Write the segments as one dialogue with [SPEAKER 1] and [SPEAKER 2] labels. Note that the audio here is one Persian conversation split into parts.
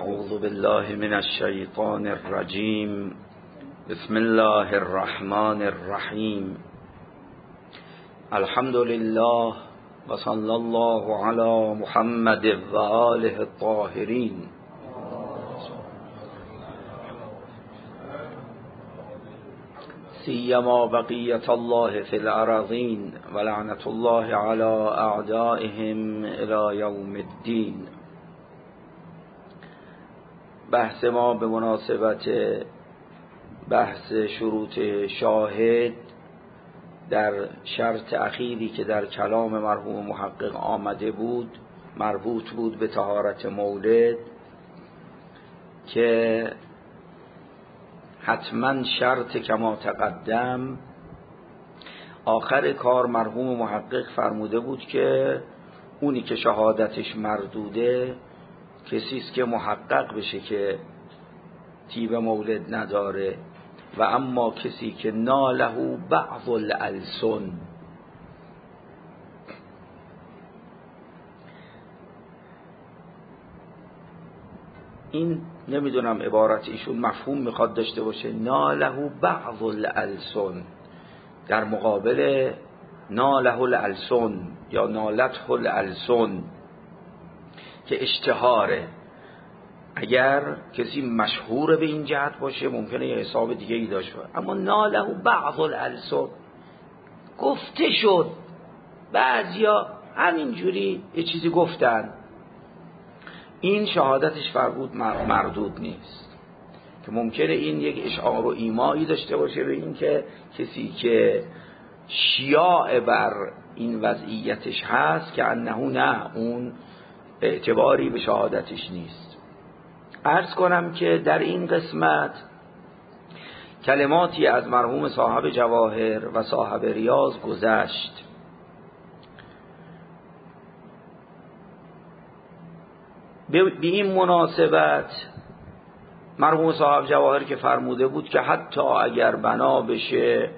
[SPEAKER 1] اعوذ بالله من الشیطان الرجیم. بسم الله الرحمن الرحیم. الحمد لله و صلی الله علی محمد و آله الطاهرین. سیما بقیت الله فی الارضین و لعنت الله علی اعدائهم الی یوم الدین. بحث ما به مناسبت بحث شروط شاهد در شرط اخیری که در کلام مرحوم محقق آمده بود مربوط بود به طهارت مولد، که حتما شرط کما تقدم آخر کار مرحوم محقق فرموده بود که اونی که شهادتش مردوده کسی است که محقق بشه که طیب مولد نداره، و اما کسی که ناله بعض الالسن، این نمیدونم عبارت ایشون مفهوم میخواد داشته باشه، ناله بعض الالسن در مقابل ناله الالسن یا نالته الالسن که اشتهاره. اگر کسی مشهور به این جهت باشه ممکنه یه حساب دیگه ای داشته باشه، اما ناله بعض الالسن گفته شد، بعضیا همینجوری یه چیزی گفتن، این شهادتش مردود نیست، که ممکنه این یک اشعار و ایمایی داشته باشه به این که کسی که شیاع بر این وضعیتش هست که انه نه، اون اعتباری به شهادتش نیست. عرض کنم که در این قسمت کلماتی از مرحوم صاحب جواهر و صاحب ریاض گذشت. به این مناسبت مرحوم صاحب جواهر که فرموده بود که حتی اگر بنا بشه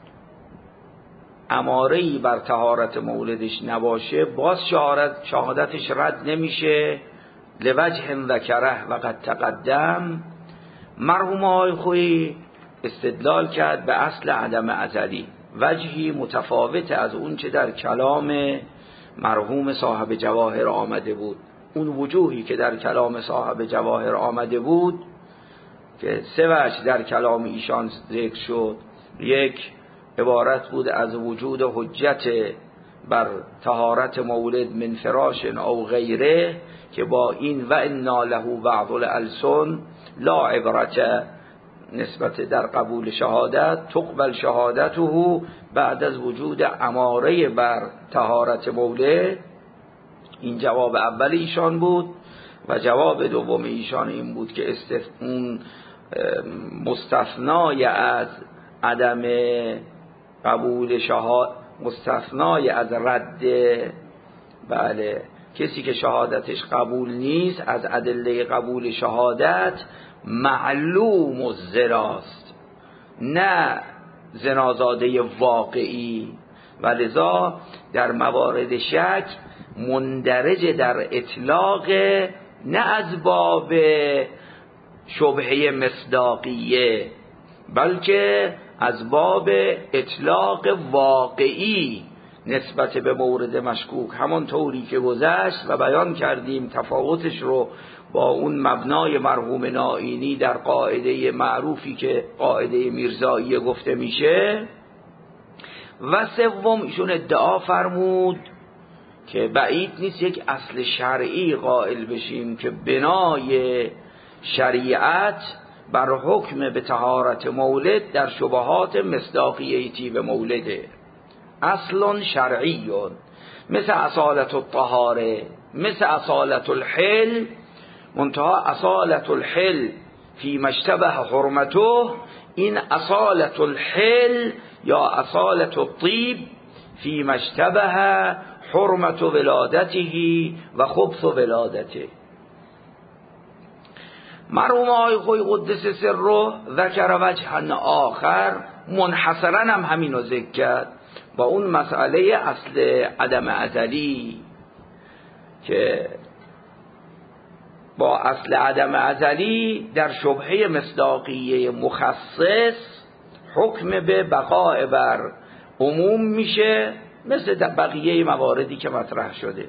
[SPEAKER 1] اماره‌ای بر طهارت مولدش نباشه باز شهادتش رد نمیشه، لوجه ذکره و قد تقدم. مرحوم آقای خویی استدلال کرد به اصل عدم ازلی، وجهی متفاوت از اون چه در کلام مرحوم صاحب جواهر آمده بود. اون وجوهی که در کلام صاحب جواهر آمده بود که سه وجه در کلام ایشان ذکر شد، یک عبارت بود از وجود حجت بر طهارت مولد من فراش او غیره، که با این و انا له بعض الالسن لا عبرت نسبت در قبول شهادت، تقبل شهادته بعد از وجود اماره بر طهارت مولد. این جواب اول ایشان بود. و جواب دوم ایشان این بود که اون مستثنای از عدم قبول شهادت، مستثنای از رد، بله، کسی که شهادتش قبول نیست از ادله قبول شهادت معلوم الزناست، نه زنازاده واقعی، و لذا در موارد شک مندرج در اطلاق، نه از باب شبهه مصداقیه بلکه از باب اطلاق واقعی نسبت به مورد مشکوک، همون طوری که گذشت و بیان کردیم تفاوتش رو با اون مبنای مرحوم نائینی در قاعده معروفی که قاعده میرزایی گفته میشه. و سوم ایشون ادعا فرمود که بعید نیست یک اصل شرعی قائل بشیم که بنای شریعت بر حکم به طهارت مولد در شبهات مصداقیه طیب مولده، اصل شرعی مثل اصالت الطهاره، مثل اصالت الحل، منتها اصالت الحل فی مشتبه حرمته، این اصالت الحل یا اصالت الطیب فی مشتبه حرمت ولادته و خبث ولادته. مرحوم آقای خویی قدس سره ذکر وجه آخر، منحصرا هم همین رو ذکر کرد، با اون مسئله اصل عدم ازلی که با اصل عدم ازلی در شبهه مصداقیه مخصص حکم به بقاء بر عموم میشه، مثل بقیه مواردی که مطرح شده.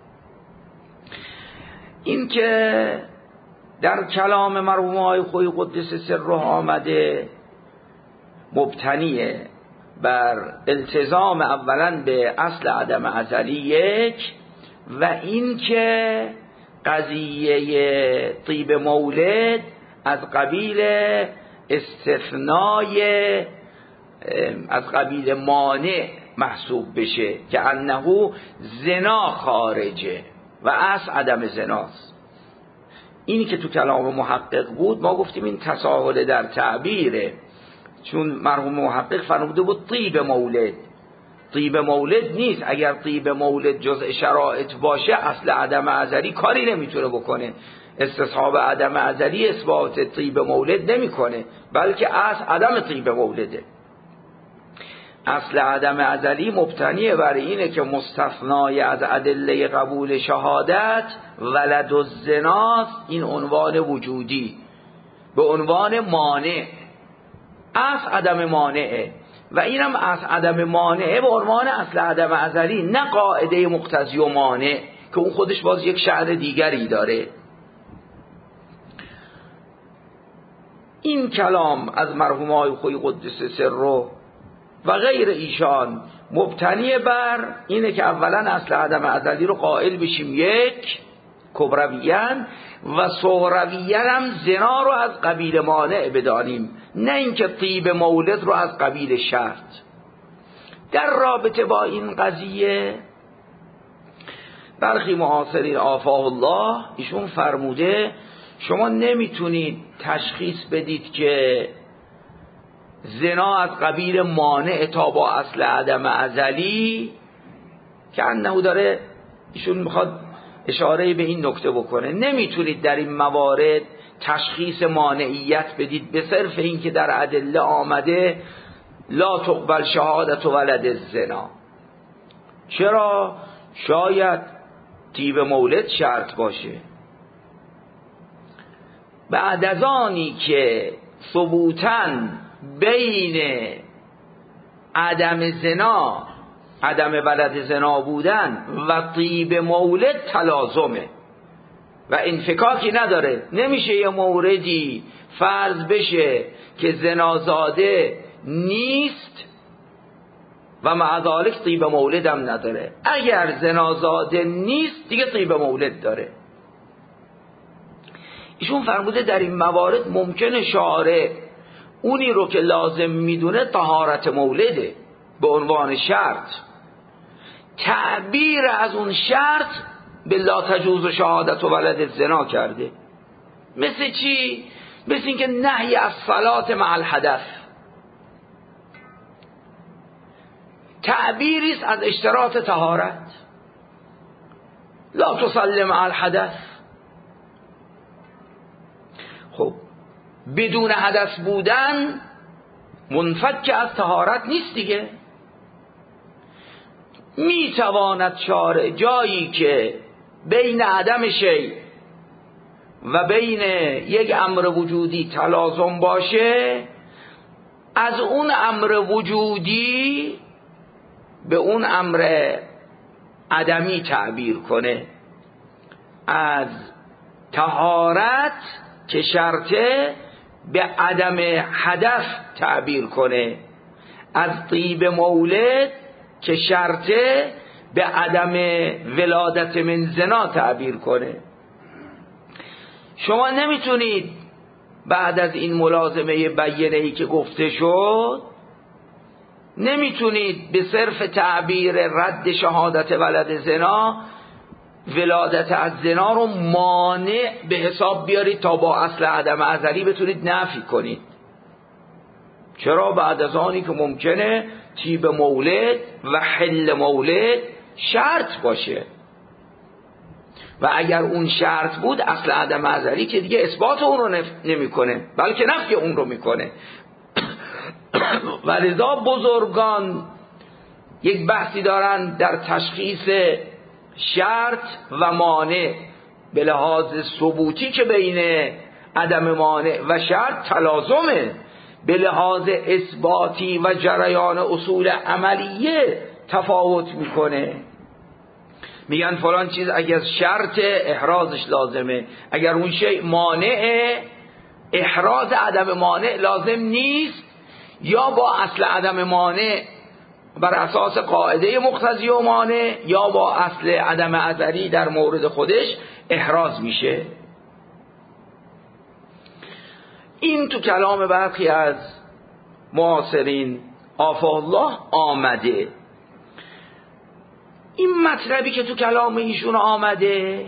[SPEAKER 1] این که در کلام مرحوم آقای خویی قدس سره آمده مبتنیه بر التزام اولا به اصل عدم ازلی یک، و این که قضیه طیب مولد از قبیل استثنای، از قبیل مانع محسوب بشه که انه زنا خارجه و اصل عدم زناست. اینی که تو کلام محقق بود ما گفتیم این تساهل در تعبیره، چون مرحوم محقق فرموده بود طیب مولد، طیب مولد نیست. اگر طیب مولد جزء شرایط باشه اصل عدم ازلی کاری نمیتونه بکنه، استصحاب عدم ازلی اثبات طیب مولد نمیکنه، بلکه اصل عدم طیب مولده. اصل عدم ازلی مبتنیه بر اینه که مستثنای از ادله قبول شهادت ولد الزناست، این عنوان وجودی به عنوان مانع، اصل عدم مانعه، و اینم اصل عدم مانعه به عنوان اصل عدم ازلی، نه قاعده مقتضی و مانع که اون خودش باز یک شأن دیگری داره. این کلام از مرحوم آقای خویی قدس سره و غیر ایشان مبتنی بر اینه که اولا اصل عدم ازلی رو قائل بشیم یک کبرویان، و صغرویان هم زنا رو از قبیل مانع بدانیم، نه اینکه طیب مولد رو از قبیل شرط. در رابطه با این قضیه برخی معاصرین آفاه الله ایشون فرموده شما نمیتونید تشخیص بدید که زنا از قبیل مانع تا با اصل عدم ازلی، که انه داره ایشون میخواد اشاره به این نکته بکنه، نمیتونید در این موارد تشخیص مانعیت بدید به صرف این که در ادله آمده لا تقبل شهادت ولد الزنا. چرا؟ شاید طیب مولد شرط باشه. بعد از آنی که ثبوتاً بین عدم زنا، عدم ولد زنا بودن و طیب مولد تلازمه و انفکاکی نداره، نمیشه یه موردی فرض بشه که زنازاده نیست و مع ذالک طیب مولد هم نداره. اگر زنازاده نیست دیگه طیب مولد داره. ایشون فرموده در این موارد ممکنه شارع اونی رو که لازم میدونه طهارت مولده به عنوان شرط، تعبیر از اون شرط به لا تجوز شهادت و ولد الزنا کرده. مثل چی؟ مثل اینکه نهی از صلات مع الحدث تعبیری است از اشتراط طهارت، لا تصلی مع الحدث. خب بدون حدث بودن منفک از طهارت نیست دیگه. میتواند شارع جایی که بین عدم شیء و بین یک امر وجودی تلازم باشه، از اون امر وجودی به اون امر عدمی تعبیر کنه، از طهارت که شرطه به عدم حدث تعبیر کنه، از طیب مولد که شرطه به عدم ولادت من زنا تعبیر کنه. شما نمیتونید بعد از این ملازمه بیانه‌ای که گفته شد، نمیتونید به صرف تعبیر رد شهادت ولد زنا ولادت از زنا رو مانع به حساب بیارید تا با اصل عدم ازلی بتونید نفی کنید. چرا؟ بعد از آنی که ممکنه طیب مولد و حل مولد شرط باشه، و اگر اون شرط بود اصل عدم ازلی که دیگه اثبات اون رو نمیکنه بلکه نفی اون رو میکنه. و لذا بزرگان یک بحثی دارن در تشخیص شرط و مانع به لحاظ ثبوتی که بین عدم مانع و شرط تلازمه، به لحاظ اثباتی و جریان اصول عملیه تفاوت میکنه. میگن فلان چیز اگر شرط احرازش لازمه، اگر اون شیء مانعه احراز عدم مانع لازم نیست، یا با اصل عدم مانع بر اساس قاعده مقتضی و مانع یا با اصل عدم اثری در مورد خودش احراز میشه. این تو کلام برخی از معاصرین آفا الله آمده. این مطلبی که تو کلام ایشون آمده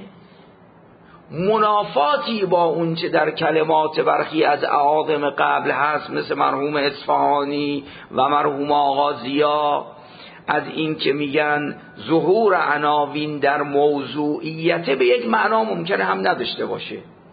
[SPEAKER 1] منافاتی با اون چه در کلمات برخی از اعاظم قبل هست، مثل مرحوم اصفهانی و مرحوم آقا ضیا، از این که میگن ظهور عناوین در موضوعیت به یک معنا ممکنه هم نداشته باشه.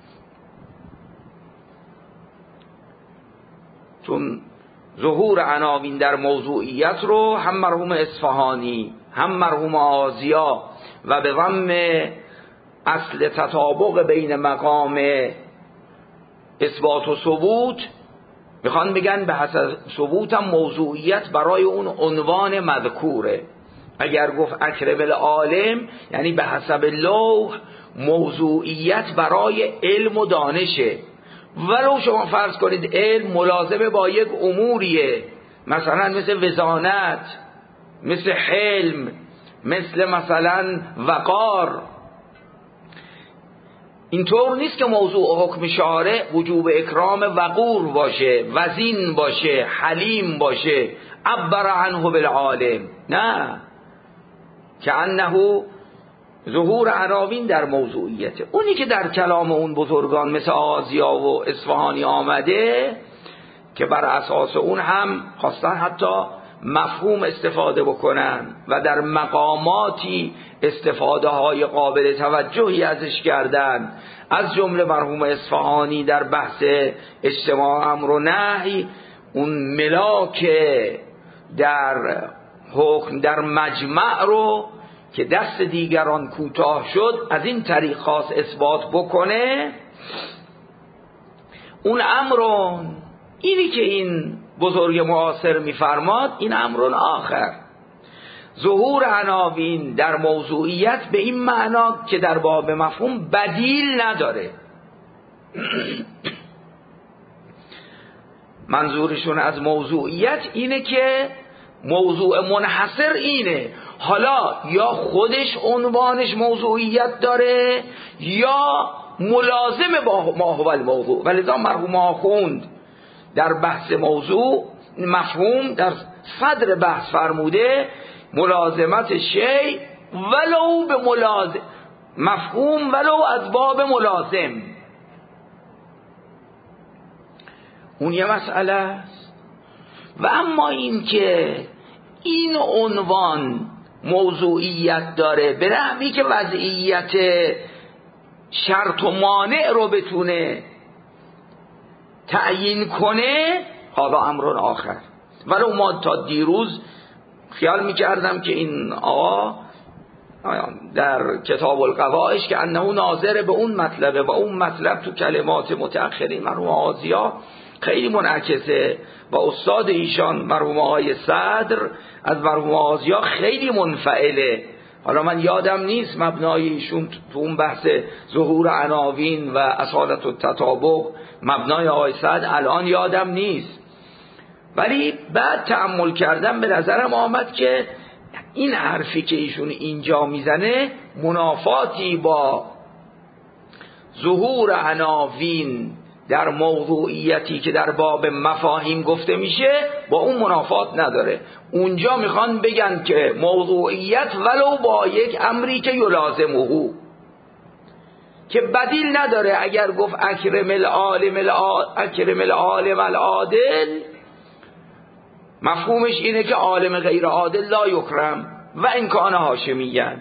[SPEAKER 1] چون ظهور عناوین در موضوعیت رو هم مرحوم اصفهانی هم مرحوم آقا ضیا و به ضم اصل تطابق بین مقام اثبات و ثبوت میخوان بگن به حسب ثبوت هم موضوعیت برای اون عنوان مذکوره. اگر گفت اکرم العالم یعنی به حسب لوح موضوعیت برای علم و دانشه، ولو شما فرض کنید علم ملازمه با یک اموریه، مثلا مثل وزانت، مثل حلم، مثلا وقار. اینطور نیست که موضوع حکم شارع وجوب اکرام وقور باشه، وزین باشه، حلیم باشه، عبر عنه بالعالم. نه، که انه ظهور عناوین در موضوعیت. اونی که در کلام اون بزرگان مثل آقا ضیا و اصفهانی آمده که بر اساس اون هم خواستن حتی مفهوم استفاده بکنن و در مقاماتی استفاده های قابل توجهی ازش کردن، از جمله مرحوم اصفهانی در بحث اجتماع امر و نهی، اون ملاک در حکم در مجمع رو که دست دیگران کوتاه شد از این طریق خاص اثبات بکنه. اون امرون اینی که این بزرگ معاصر میفرماد، این امرون آخر، ظهور عناوین در موضوعیت به این معنا که در باب مفهوم بدیل نداره. منظورشون از موضوعیت اینه که موضوع منحصر اینه، حالا یا خودش عنوانش موضوعیت داره یا ملازم با ما هو الموضوع. ولذا مرحوم آخوند در بحث موضوع مفهوم در صدر بحث فرموده ملازمت شیء ولو به ملازم، مفهوم ولو از باب ملازم. اون یه مسئله است. و اما این که این عنوان موضوعیت داره به نحوی که وضعیت شرط و مانع رو بتونه تعیین کنه، هذا امر آخر. ولو ما تا دیروز خیال میکردم که این آقا در کتاب القواعد که انه ناظر به اون مطلبه و اون مطلب تو کلمات متأخرین مرحوم آقا ضیا خیلی منعکسه و استاد ایشان مرحوم آقای صدر از مرحوم آقا ضیا خیلی منفعله. حالا من یادم نیست مبنای ایشون تو اون بحث ظهور عناوین و اصالت و تطابق مبنای آقای صدر الان یادم نیست، ولی بعد تأمل کردم به نظرم آمد که این حرفی که ایشون اینجا میزنه منافاتی با ظهور عناوین در موضوعیتی که در باب مفاهیم گفته میشه با اون منافات نداره. اونجا میخوان بگن که موضوعیت ولو با یک امری که یلازمه، که بدیل نداره. اگر گفت اکرم العالم العادل، مفهومش اینه که عالم غیر عادل لا یکرم و این کان هاشمیین.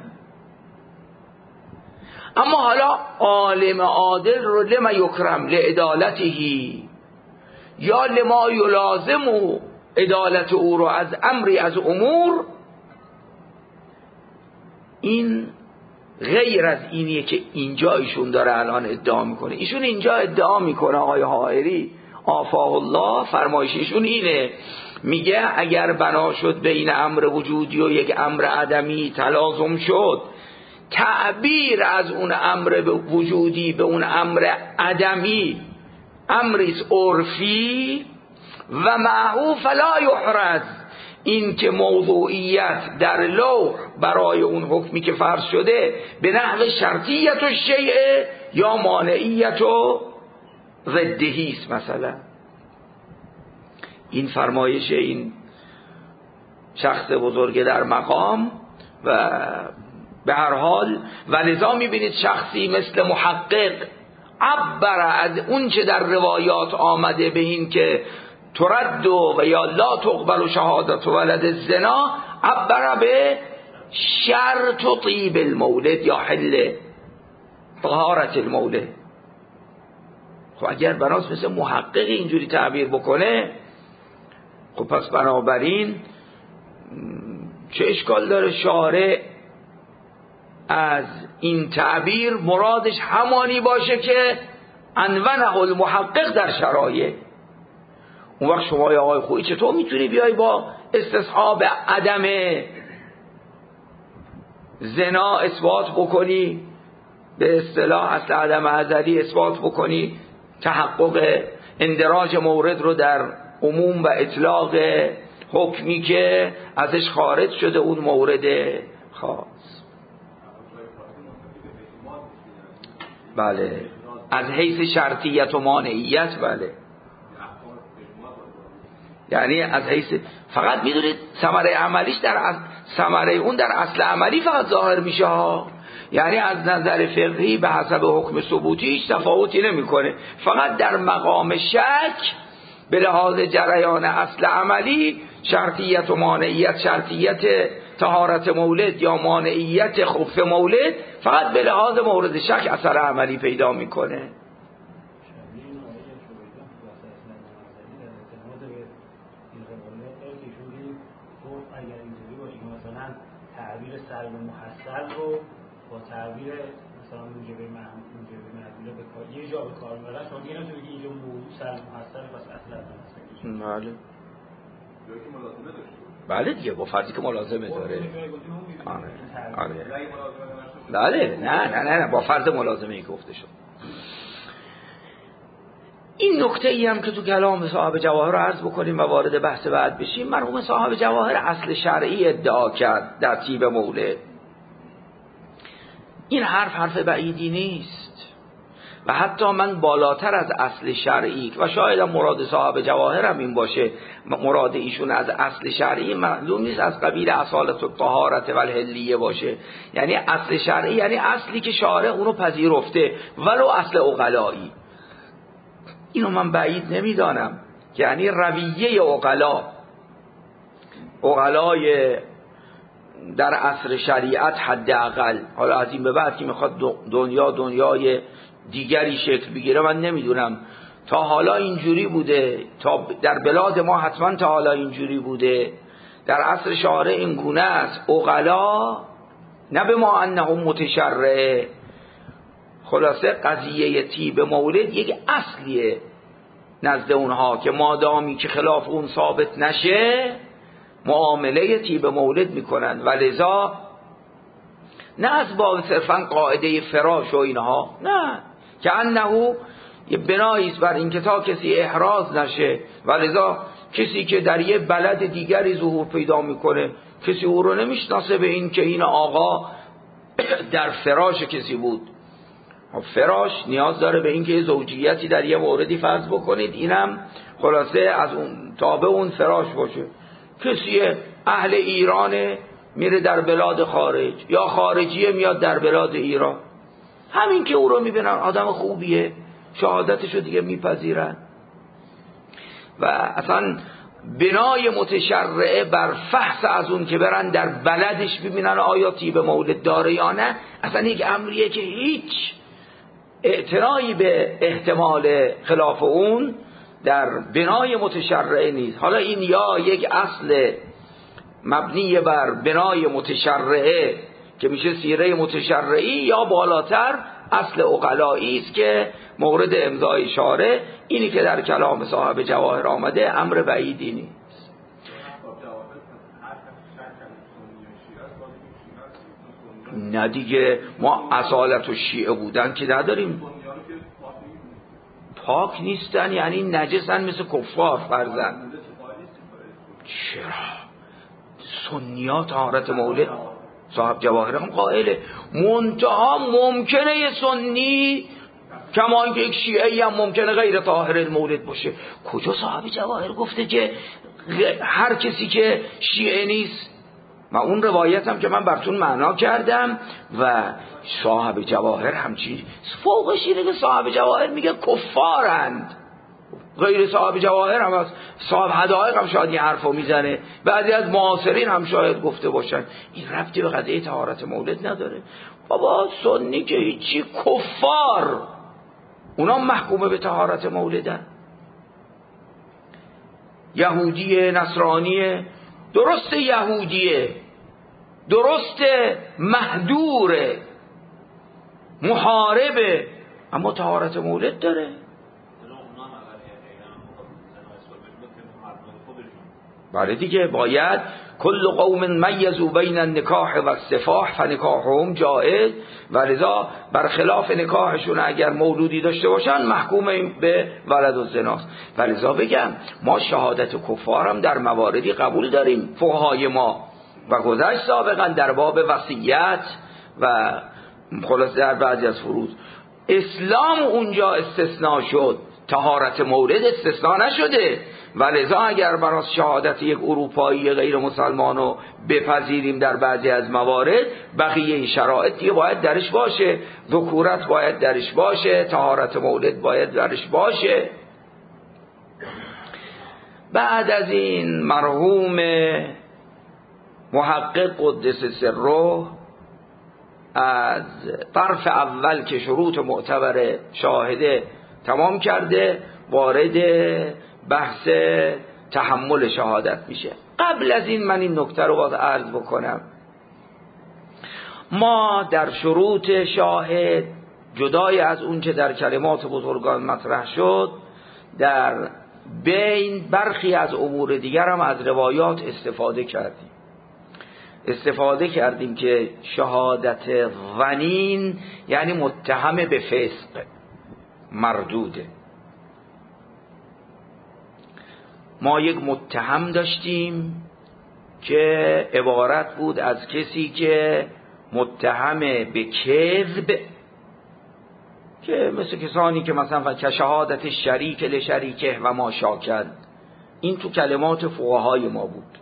[SPEAKER 1] اما حالا عالم عادل رو لما یکرم لعدالتهی یا لما یلازم عدالت او رو از امری از امور، این غیر از اینیه که اینجا ایشون داره الان ادعا میکنه. ایشون اینجا ادعا میکنه، آقای حائری آفاه الله، فرمایششون اینه، میگه اگر بنا شد بین امر وجودی و یک امر عدمی تلازم شد، تعبیر از اون امر وجودی به اون امر عدمی امریست عرفی و معهو فلا یحرز، این که موضوعیت در لوح برای اون حکمی که فرض شده به نحو شرطیت و شیء یا مانعیت و ضدهیست. مثلا این فرمایش این شخص بزرگ در مقام و به هر حال، و لذا میبینید شخصی مثل محقق عبر از اون چه در روایات آمده به این که ترد و یا لا تقبل شهادت ولد الزنا، عبر به شرط طیب المولد یا حل طهارت المولد. خب اگر بناس مثل محقق اینجوری تعبیر بکنه، خب پس بنابراین چه اشکال داره شارع از این تعبیر مرادش همانی باشه که عنونه المحقق در شرایع. اون وقت شما یا آقای خویی چطور میتونی بیای با استصحاب عدم زنا اثبات بکنی، به اصطلاح اصل عدم ازلی اثبات بکنی، تحقق اندراج مورد رو در عموم و اطلاق حکمی که ازش خارج شده اون مورد خاص. بله، از حیث شرطیت و مانعیت. بله، یعنی از حیث، فقط میدونید ثمره عملیش در ثمره اون در اصل عملی فقط ظاهر میشه ها. یعنی از نظر فقهی به حسب حکم ثبوتیش تفاوتی نمیکنه، فقط در مقام شک به لحاظ جریان اصل عملی شرطیت و مانعیت، شرطیت طهارت مولد یا مانعیت خبث مولد فقط به لحاظ مورد شک اثر عملی پیدا میکنه.
[SPEAKER 2] تعبیر سلب محصل رو با تعبیر مثلا موجب معلوله به کار یه جا به کار میبرن، شما دیگه نمیتونید اینجا موضوع سلب محصل پس اصلا نمیشه.
[SPEAKER 1] بله بله دیگه، با فرضی که ملازمه داره. آره. بله نه با فرض ملازمه گفته شد. این نکته ای هم که تو کلام صاحب جواهر رو عرض بکنیم و وارد بحث بعد بشیم. مرحوم صاحب جواهر اصل شرعی ادعا کرد در طیب مولد. این حرف بعیدی نیست و حتی من بالاتر از اصل شرعی و شاید مراد صاحب جواهر هم این باشه، مراد ایشون از اصل شرعی معلوم نیست از قبیل اصالت و طهارت و الحلیه باشه. یعنی اصل شرعی یعنی اصلی که شارع اونو پذیرفته، ولو اصل عقلایی. اینو من بعید نمیدانم، یعنی رویه عقلای در عصر شریعت حداقل. حالا از این به بعد که میخواد دنیای دیگری شکل بگیره من نمیدونم، تا حالا اینجوری بوده، تا در بلاد ما حتما تا حالا اینجوری بوده، در عصر شارع این گونه است. عقلا نه به ما انهم متشرعه. خلاصه قضیه طیب مولد یک اصلیه نزد اونها که مادامی که خلاف اون ثابت نشه معامله طیب مولد میکنن، و لذا نه از باب صرفا قاعده فراش و اینها، نه، که انه یه بناییست بر این که تا کسی احراز نشه، و لذا کسی که در یه بلد دیگری ظهور پیدا میکنه کسی او رو نمیشناسه به این که این آقا در فراش کسی بود. فراش نیاز داره به این که زوجیتی در یه موردی فرض بکنید، اینم خلاصه از اون تابع اون فراش باشه. کسی اهل ایرانه میره در بلاد خارج، یا خارجیه میاد در بلاد ایران، همین که او رو میبینن آدم خوبیه شهادتشو دیگه میپذیرن. و اصلا بنای متشرعه بر فحص از اون که برن در بلدش ببینن آیا طیب مولد داره یا نه، اصلا یک امریه که هیچ اعتنایی به احتمال خلاف اون در بنای متشرعه نیست. حالا این یا یک اصل مبنی بر بنای متشرعه که میشه سیره متشرعی، یا بالاتر اصل عقلایی است که مورد امضای شارع. اینی که در کلام صاحب جواهر آمده امر بعیدی نیست. نه دیگه، ما اصالت و شیعه بودن که نداریم. پاک نیستن یعنی نجسن، مثل کفار فرزن. چرا؟ سنی‌ها طهارت مولد صاحب جواهر هم قائله. منتها ممکنه یه سنی کما اینکه یک شیعه‌ای هم ممکنه غیر طاهر المولد باشه. کجا صاحب جواهر گفته که هر کسی که شیعه نیست؟ و اون روایت هم که من براتون معنا کردم و صاحب جواهر همچین فوقش اینه که صاحب جواهر میگه کفارند. غیر صاحب جواهر هم از صاحب حدائق هم شاید این حرفو میزنه، بعضی از معاصرین هم شاید گفته باشن. این ربطی به قضیه طهارت مولد نداره. بابا سنی که هیچی، کفار اونا محکومه به طهارت مولدن. یهودیه، نصرانیه، درست یهودیه، درست مهدوره، محاربه، اما طهارت مولد داره. بله دیگه، باید کل قوم میزوا بین النکاح و السفاح فنکاحهم جائز، و لذا برخلاف نکاحشون اگر مولودی داشته باشن محکوم به ولد الزناست. و لذا بگم ما شهادت کفار هم در مواردی قبول داریم. فقهای ما و گذشت سابقا در باب وصیت و خلاص در بعضی از فروض، اسلام اونجا استثناء شد، طهارت مولد استثناء نشده. و لذا اگر برای شهادت یک اروپایی غیر مسلمانو بپذیریم در بعضی از موارد، بقیه این شرایط دیگه باید درش باشه. ذکورت باید درش باشه، طهارت مولد باید درش باشه. بعد از این مرحوم محقق قدس سره از طرف اول که شروط معتبر شاهده تمام کرده، وارد بحث تحمل شهادت میشه. قبل از این من این نکته رو باید عرض بکنم. ما در شروط شاهد، جدای از اون که در کلمات بزرگان مطرح شد، در بین برخی از امور دیگر هم از روایات استفاده کردیم که شهادت ظنین یعنی متهم به فسق مردوده. ما یک متهم داشتیم که عبارت بود از کسی که متهم به کذب، که مثل کسانی که مثلا که شهادت شریک لشریکه و ما شاکد، این تو کلمات فقهای ما بود.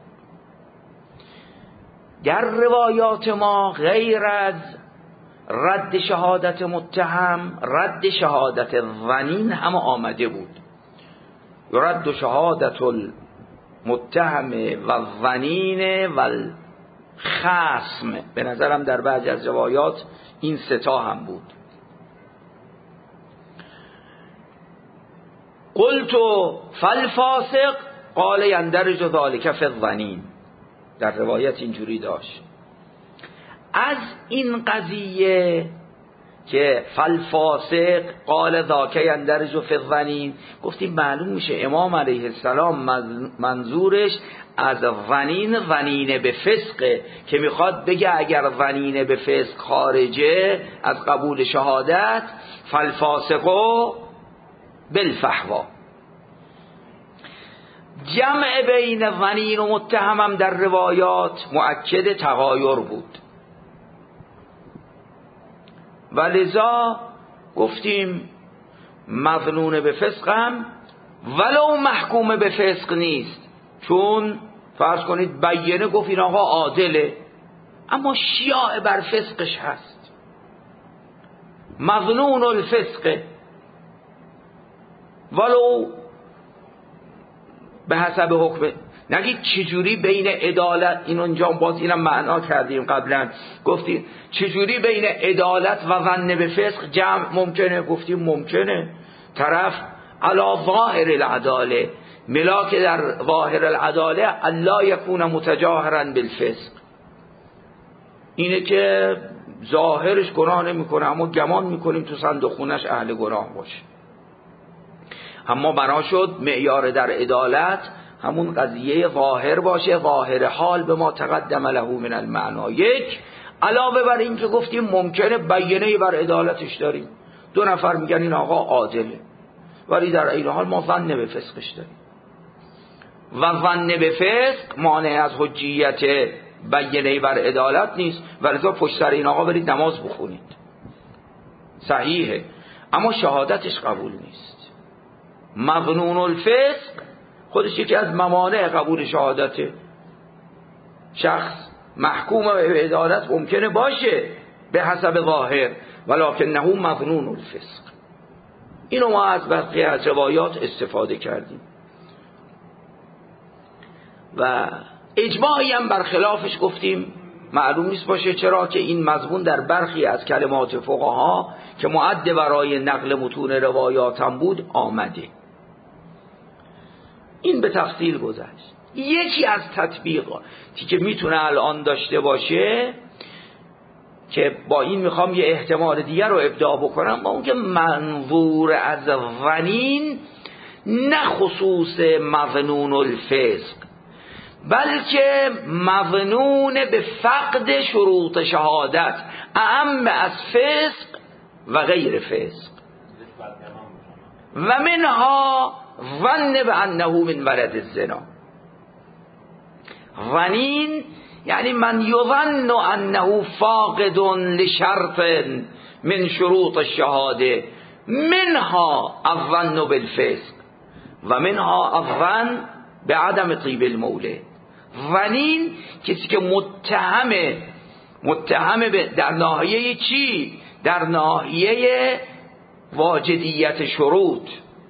[SPEAKER 1] در روایات ما غیر از رد شهادت متهم، رد شهادت ظنین هم آمده بود. رد شهادت المتهم و الظنین و الخصم، به نظرم در بعضی از روایات این ستا هم بود. قلت فالفاسق قال یندرج ذلک فی الظنین، در روایت اینجوری داشت. از این قضیه که فالفاسق قال ذاک یندرج فی الظنین، گفتیم معلوم میشه امام علیه السلام منظورش از ظنین به فسقه، که میخواد بگه اگر ظنین به فسق خارجه از قبول شهادت، فالفاسقو بالفحوا. جمع بین ظنین و متهمم در روایات مؤکد تغایر بود، و لذا گفتیم مظنون به فسقم ولو محکوم به فسق نیست، چون فرض کنید بیینه گفت این آقا عادله اما شیاع بر فسقش هست، مظنون الفسق ولو به حسب حکم. نگید چجوری بین عدالت، این اونجا باز اینم معنا کردیم قبلا، گفتیم چجوری بین عدالت و ظن به فسق جمع ممکنه؟ گفتیم ممکنه. طرف علا ظاهر العداله، ملاک در ظاهر العداله الا یکون متجاهرا بالفسق. اینه که ظاهرش گناه نمیکنه اما گمان میکنیم تو صندوق خونش اهل گناه باشه. اما بنا شد معیار در عدالت همون قضیه ظاهر باشه، ظاهر حال به ما تقدم له من المعنا. یک، علاوه بر این که گفتیم ممکنه بیانه بر عدالتش داریم، 2 نفر میگن این آقا عادله، ولی در این حال ما ظن به فسقش داریم و ظن به فسق مانع از حجیت بیانه بر عدالت نیست، ولذا پشت سر این آقا برید نماز بخونید، صحیحه، اما شهادتش قبول نیست. مظنون الفسق خودش یکی از موانع قبول شهادته. شخص محکوم به عدالت ممکنه باشه به حسب ظاهر، ولکنه مظنون الفسق. اینو ما از بقیه از روایات استفاده کردیم و اجماعی هم برخلافش گفتیم معلوم نیست باشه، چرا که این مضمون در برخی از کلمات فقها که معد برای نقل متون روایات هم بود آمده. این به تفصیل گذشت. یکی از تطبیقاتی که میتونه الان داشته باشه که با این میخوام یه احتمال دیگر رو ابداع بکنم، با اون که منظور از ظنین نه خصوص مظنون الفسق بلکه مظنون به فقد شروط شهادت اعم از فسق و غیر فسق و منها ظن به انه من ولد الزنا. ظنین یعنی من یظن انه فاقد لشرط من شروط الشهاده، منها الظن بالفسق و منها الظن به عدم طیب المولد. ظنین کسی که متهم در ناحیه چی؟ در ناحیه واجدیت شروط،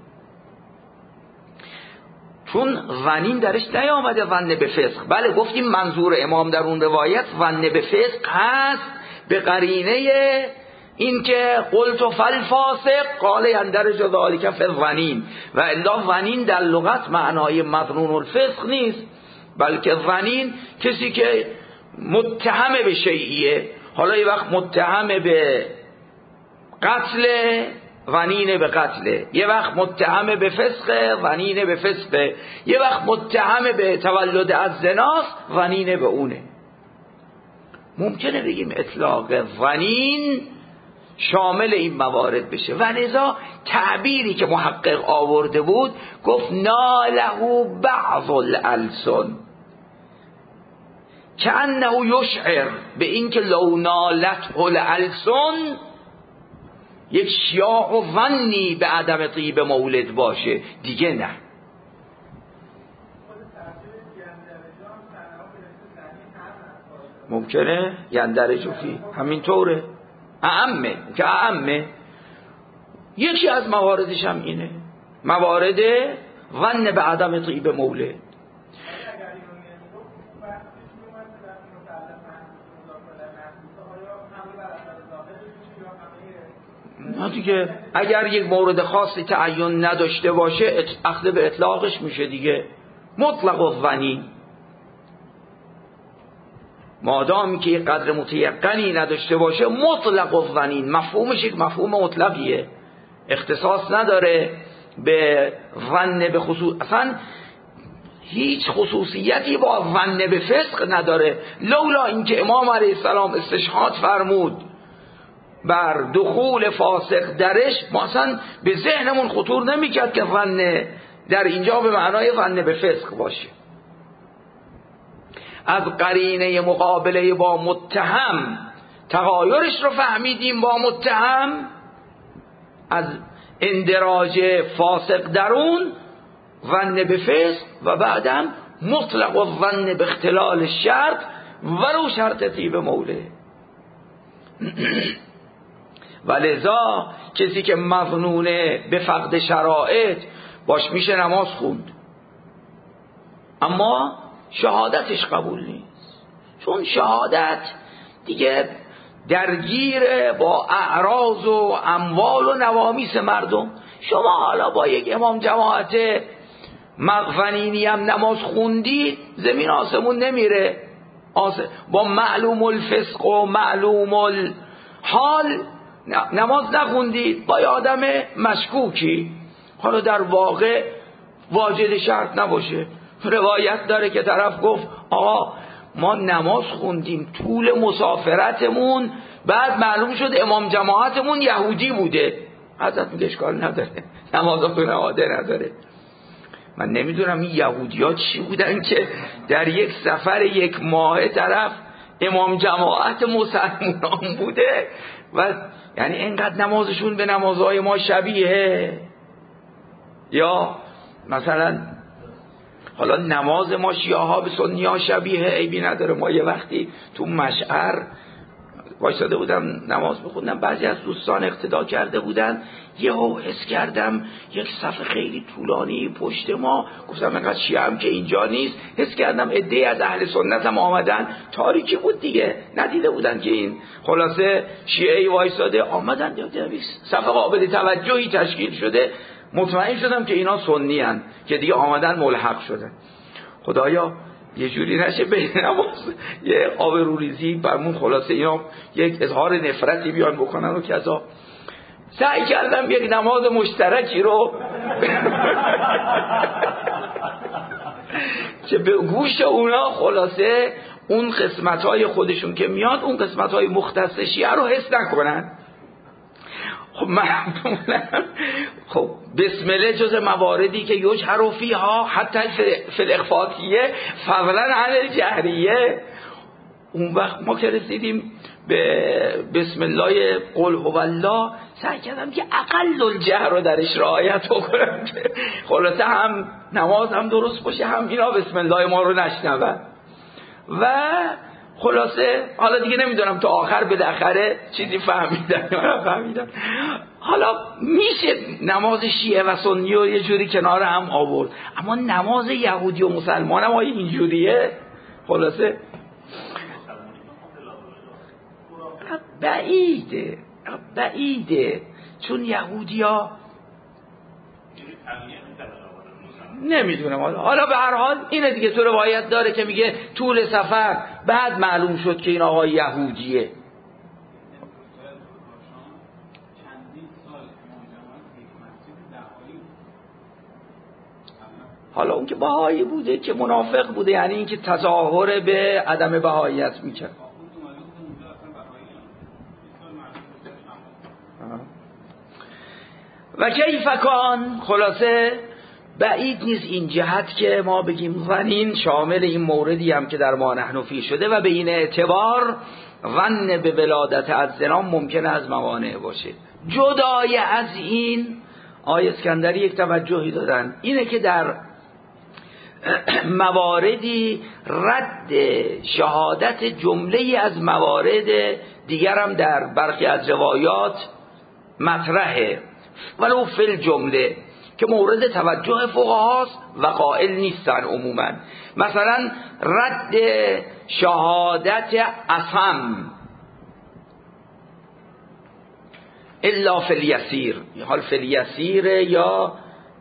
[SPEAKER 1] چون ظنین درش نیامده ظن به فسق. بله گفتیم منظور امام در اون روایت ظن به فسق هست به قرینه این که قلت فالفاسق قال یندرج ذلک فی الظنین، و الا ظنین در لغت معنای مظنون الفسق نیست، بلکه ظنین کسی که متهم به شیئیه، حالا یه وقت متهم به قتل ظنین به قتله، یه وقت متهم به فسق ظنین به فسقه، یه وقت متهم به تولد از زناست ظنین به اونه. ممکنه بگیم اطلاق ظنین شامل این موارد بشه و لذا تعبیری که محقق آورده بود گفت ناله بعض الالسن کأنه یشعر به این که لو نالته الالسن یک شیاع و ظنی به عدم طیب مولد باشه، دیگه نه. ممکنه یندرجو فی همینطوره، اعمه که اعمه. یکی از مواردش هم اینه، موارد ظن به عدم طیب مولد. نه دیگه، اگر یک مورد خاصی تعین نداشته باشه اخذ به اطلاقش میشه دیگه، مطلق الظنی. مادامی که یک قدر متیقنی نداشته باشه مطلق الظنین، مفهومش یک مفهوم مطلقیه، اختصاص نداره به ظن به خصوص، اصلا هیچ خصوصیتی با ظن به فسق نداره. لولا اینکه امام علیه السلام استشهاد فرمود بر دخول فاسق درش، ما اصلا به ذهنمون خطور نمیکرد که ظن در اینجا به معنای ظن به فسق باشه. از قرینه مقابله با متهم تغایرش رو فهمیدیم، با متهم از اندراج فاسق درون ظن به فسق و بعدم مطلق الظن به اختلال شرط ولو شرط طیب مولد. ولذا کسی که مظنونه به فقد شرائط باش میشه نماز خوند اما شهادتش قبول نیست، چون شهادت دیگه درگیر با اعراض و اموال و نوامیس مردم. شما حالا با یک امام جماعت مغفنینی هم نماز خوندید زمین آسمون نمیره، با معلوم الفسق و معلوم الحال نماز نخوندید، با آدم مشکوکی، حالا در واقع واجد شرط نباشه. روایت داره که طرف گفت آقا ما نماز خوندیم طول مسافرتمون، بعد معلوم شد امام جماعتمون یهودی بوده. حضرت میگه اشکال نداره، نمازتون نواده نداره. من نمیدونم این یهودی ها چی بودن که در یک سفر یک ماه طرف امام جماعت مسلمانان بوده و یعنی اینقدر نمازشون به نمازهای ما شبیه. یا مثلا حالا نماز ما شیعه ها به سنی ها شبیه، عیبی نداره. ما یه وقتی تو مشعر وایساده بودم نماز بخوندم، بعضی از دوستان اقتدا کرده بودن، یهو حس کردم یک صف خیلی طولانی پشت ما، گفتم اینقدر شیعه هم که اینجا نیست. حس کردم عده‌ای از اهل سنت هم آمدن، تاریکی بود دیگه، ندیده بودن که این خلاصه شیعه وایساده، آمدن صف قابل توجهی تشکیل شده. مطمئن شدم که اینا سنی هن که دیگه آمدن ملحق شدن. خدایا یه جوری نشه به نماز یه آبروریزی برمون، خلاصه اینا یک اظهار نفرتی بیان بکنن و کذا. سعی کردم یک نماز مشترکی رو که به گوش اونا خلاصه اون قسمت‌های خودشون که میاد اون قسمت‌های مختص شیعه رو حس نکنن. خب خب بسم الله جز مواردی که یجهر فیها حتی فی الاخفاتیه فضلا عن الجهریه. اون وقت ما که رسیدیم به بسم الله قل هو الله، سعی کردم که اقل الجهر رو درش رعایت بکنم که خلاصه هم نماز هم درست باشه، هم اینا بسم الله ما رو نشنون. و خلاصه حالا دیگه نمیدونم تا آخر بالاخره چیزی فهمیدن یا نفهمیدن. حالا میشه نماز شیعه و سنی رو یه جوری کنار هم آورد، اما نماز یهودی و مسلمان هم اینجوریه. خلاصه بعیده چون یهودی ها نمیدونم. حالا به هر حال اینه دیگه، تو روایت داره که میگه طول سفر بعد معلوم شد که این آقای یهودیه. حالا اون که بهایی بوده که منافق بوده، یعنی این که تظاهر به عدم بهاییت میکرد. و کیف کان، خلاصه بعید نیست این جهت که ما بگیم ظنین شامل این موردی هم که در ما نحن فی شده و به این اعتبار ظن به ولادت از زنان ممکنه از موانع باشه. جدای از این آقای اسکندری یک توجهی دادن، اینه که در مواردی رد شهادت جمله از موارد دیگر هم در برخی از روایات مطرحه، ولو فی الجمله که مورد توجه فقهاست و قائل نیستن عموما. مثلا رد شهادت اصم الا فی الیسیر، حال فی الیسیر یا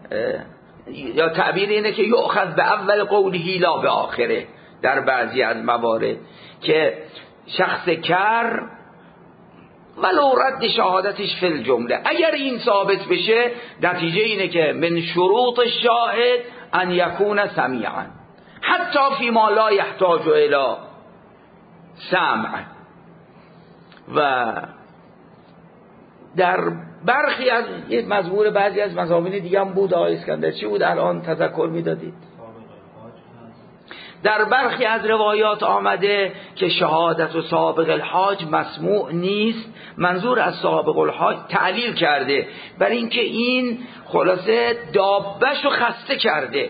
[SPEAKER 1] تعبیر اینه که یؤخذ به اول قوله لا به آخره. در بعضی از موارد که شخص کر ولو رد شهادتش فی الجمله، اگر این ثابت بشه نتیجه اینه که من شروط الشاهد ان یکون سمیعا حتی فی ما لا یحتاج الی سمع. و در برخی از یه مزمور بعضی از مضامین دیگه هم بود آقای اسکندر، چی بود الان تذکر میدادید؟ در برخی از روایات آمده که شهادت و سابق الحاج مسموع نیست. منظور از سابق الحاج تعلیل کرده بر اینکه این خلاصه دابه‌شو خسته کرده.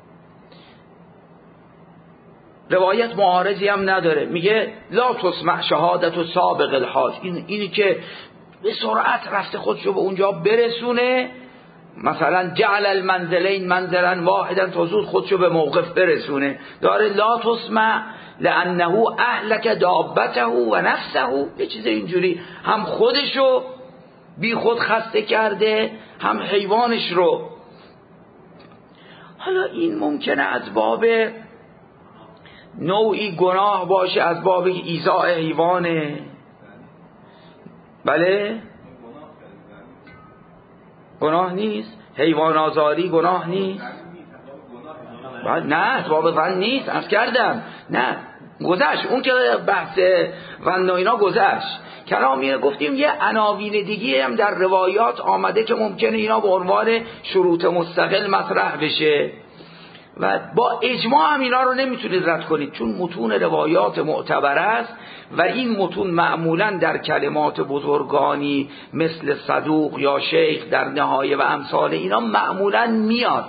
[SPEAKER 1] روایت معارضی هم نداره، میگه لا تسمع شهادت و سابق الحاج، اینی که به سرعت رفته خودشو به اونجا برسونه، مثلا جعل المنزلین منزلا واحدا تا زود خودشو به موقف برسونه. داره لا تسمع لانه اهلک دابته و نفسه، یه چیز اینجوری، هم خودشو بی خود خسته کرده هم حیوانش رو. حالا این ممکنه از باب نوعی گناه باشه از باب ایذاء حیوانه. بله گناه نیست. حیوان آزاری گناه نیست. نه باب ظن نیست. عرض کردم نه گذشت اون که بحث ظن و اینا گذشت. کلامی گفتیم یه عناوین دیگه هم در روایات آمده که ممکنه اینا به عنوان شروط مستقل مطرح بشه و با اجماع هم اینا رو نمیتونید رد کنید، چون متون روایات معتبر است و این متون معمولا در کلمات بزرگانی مثل صدوق یا شیخ در نهایه و امثال اینا معمولا میاد،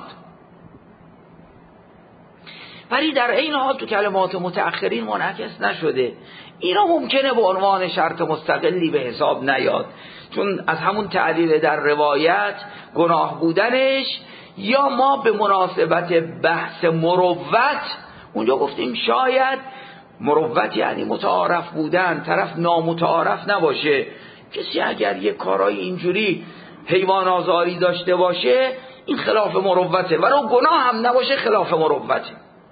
[SPEAKER 1] ولی در این حال تو کلمات متأخرین منعکس نشده. اینا ممکنه به عنوان شرط مستقلی به حساب نیاد، چون از همون تعلیل در روایت گناه بودنش، یا ما به مناسبت بحث مروت اونجا گفتیم شاید مروت یعنی متعارف بودن، طرف نامتعارف نباشه. کسی اگر یه کارای اینجوری حیوان آزاری داشته باشه این خلاف مروته، ولو گناه هم نباشه خلاف مروته.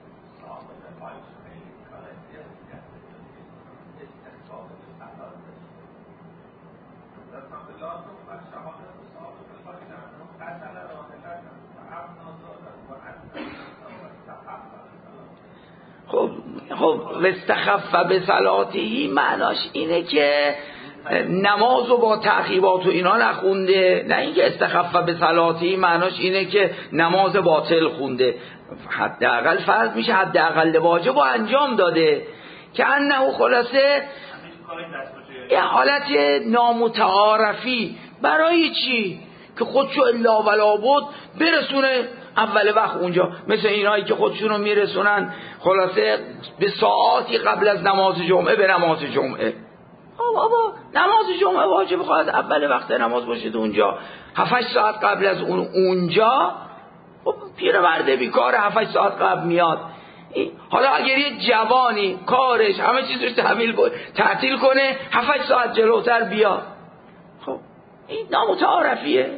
[SPEAKER 1] خب استخف به صلاتی معناش اینه که نمازو با تعقیبات و اینا نخونده، نه اینکه استخف به صلاتی معناش اینه که نماز باطل خونده. حداقل فرض میشه حداقل واجب رو انجام داده که انه خلاصه یه حالت نامتعارفی. برای چی؟ که خودشو الا ولا بود برسونه اول وقت اونجا، مثل اینایی که خودشونو میرسونن خلاصه به ساعاتی قبل از نماز جمعه به نماز جمعه. بابا نماز جمعه واجب خواهد اول وقت نماز باشید اونجا، 7-8 ساعت قبل از اونجا. خب پیرمرد بیکار 7-8 ساعت قبل میاد. حالا اگر یه جوانی کارش همه چیزش تعطیل کنه 7-8 ساعت جلوتر بیاد، خب این نامتعارفیه.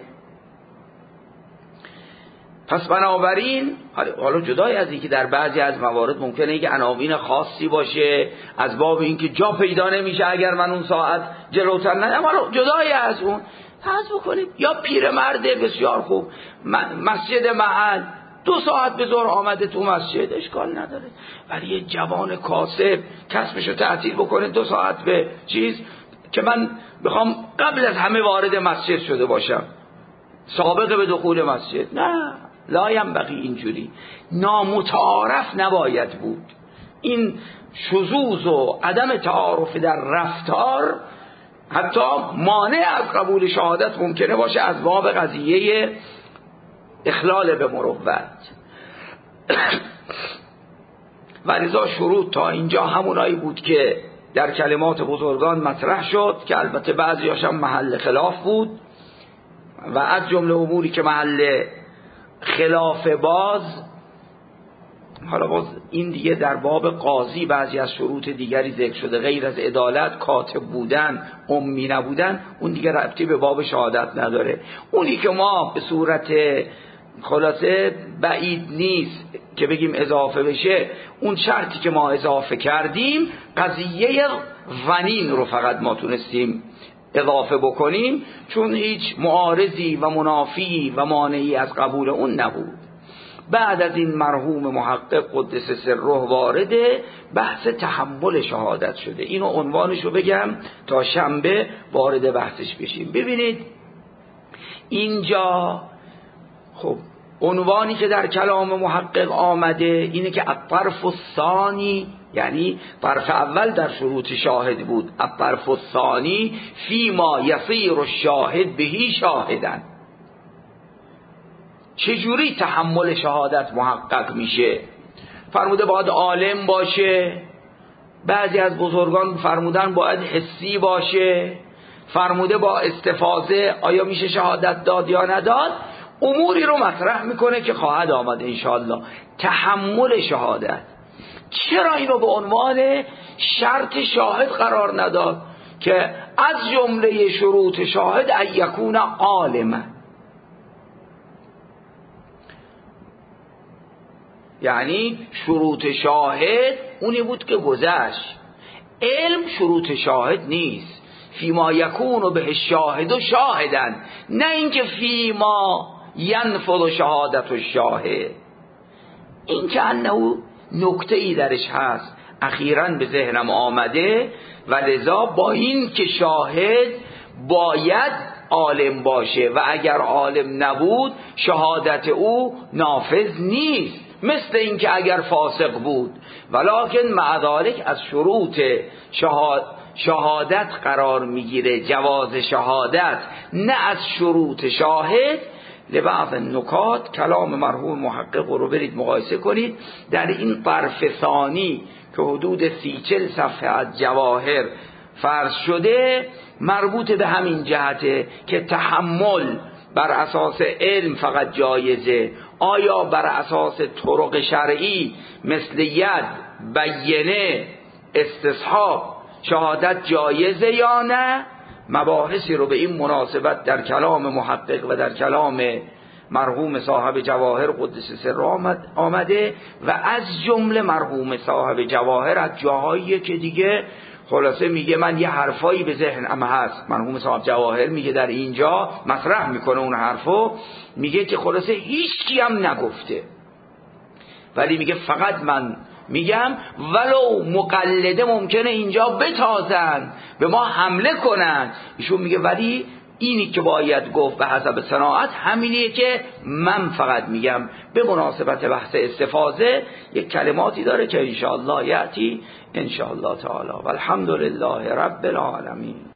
[SPEAKER 1] پس بنابراین حالا جدای از اینکه در بعضی از موارد ممکنه که عناوین خاصی باشه از باب اینکه جا پیدا نمیشه اگر من اون ساعت جلوتر ندم، حالا جدای از اون فرض بکنید یا پیرمرد بسیار خوب مسجد محل 2 ساعت به ظهر آمده تو مسجد اشکال نداره، ولی یه جوان کاسب کسبشو تعطیل بکنه 2 ساعت به چیز که من بخوام قبل از همه وارد مسجد شده باشم سابقه به دخول مسجد، نه لایم بقی اینجوری نامتعارف نباید بود. این شذوذ و عدم تعارف در رفتار حتی مانع از قبول شهادت ممکنه باشه از باب قضیه اخلال به مروت. و لذا شروط تا اینجا همونایی بود که در کلمات بزرگان مطرح شد که البته بعضیاش هم محل خلاف بود و از جمله اموری که محل خلاف حالا باز این دیگه در باب قاضی بعضی از شروط دیگری ذکر شده، غیر از عدالت کاتب بودن، امی نبودن، اون دیگه ربطی به باب شهادت نداره. اونی که ما به صورت خلاصه بعید نیست که بگیم اضافه بشه، اون شرطی که ما اضافه کردیم قضیه ونین رو فقط ما تونستیم اضافه بکنیم، چون هیچ معارضی و منافی و مانعی از قبول اون نبود. بعد از این مرحوم محقق قدس سره وارد بحث تحمل شهادت شده. اینو عنوانشو بگم تا شنبه وارد بحثش بشیم. ببینید اینجا خب عنوانی که در کلام محقق آمده اینه که الطرف الثانی، یعنی طرف اول در شروط شاهد بود، الطرف الثانی فیما یصیر الشاهد بهی شاهدن. چجوری تحمل شهادت محقق میشه؟ فرموده باید عالم باشه، بعضی از بزرگان فرمودن باید حسی باشه، فرموده با استفاضه آیا میشه شهادت داد یا نداد. اموری رو مطرح میکنه که خواهد آمد انشاءالله. تحمل شهادت چرا اینو به عنوان شرط شاهد قرار نداد که از جمله شروط شاهد ان یکون عالما؟ یعنی شروط شاهد اونی بود که گذشت. علم شروط شاهد نیست. فیما یکون به شاهد و شاهدن، نه اینکه فیما ینفذ شهادت الشاهد. این که انه نکته ای درش هست اخیراً به ذهنم آمده و لذا با این که شاهد باید عالم باشه و اگر عالم نبود شهادت او نافذ نیست، مثل این که اگر فاسق بود. ولکن مع ذلک از شروط شهادت قرار میگیره، جواز شهادت، نه از شروط شاهد. لبعض نکات کلام مرحوم محقق رو برید مقایسه کنید در این طرف ثانی که حدود 30-40 صفحه از جواهر فرض شده، مربوط به همین جهته که تحمل بر اساس علم فقط جایزه، آیا بر اساس طرق شرعی مثل ید، بینه، استصحاب شهادت جایزه یا نه. مباحثی رو به این مناسبت در کلام محقق و در کلام مرحوم صاحب جواهر قدس سر آمده و از جمله مرحوم صاحب جواهر از جاهایی که دیگه خلاصه میگه من یه حرفایی به ذهنم هست، مرحوم صاحب جواهر میگه در اینجا مطرح میکنه اون حرفو، میگه که خلاصه هیچ کی هم نگفته، ولی میگه فقط من میگم ولو مقلده ممکنه اینجا بتازن به ما حمله کنن. ایشون میگه ولی اینی که باید گفت به حسب صناعت همینیه که من فقط میگم. به مناسبت بحث استفاضه یک کلماتی داره که انشاءالله یأتی انشاءالله تعالی. والحمدلله رب العالمین.